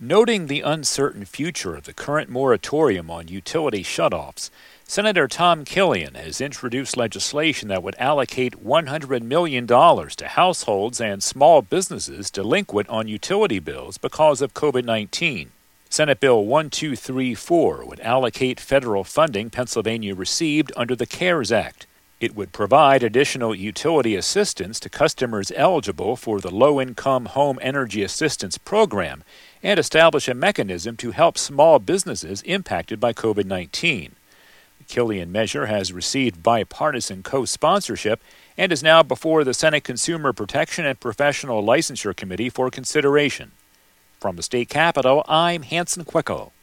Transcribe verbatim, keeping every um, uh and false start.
Noting the uncertain future of the current moratorium on utility shutoffs, Senator Tom Killian has introduced legislation that would allocate one hundred million dollars to households and small businesses delinquent on utility bills because of COVID nineteen. Senate Bill one two three four would allocate federal funding Pennsylvania received under the CARES Act. It would provide additional utility assistance to customers eligible for the Low-Income Home Energy Assistance Program and establish a mechanism to help small businesses impacted by COVID nineteen. The Killian measure has received bipartisan co-sponsorship and is now before the Senate Consumer Protection and Professional Licensure Committee for consideration. From the state capitol, I'm Hanson Quicko.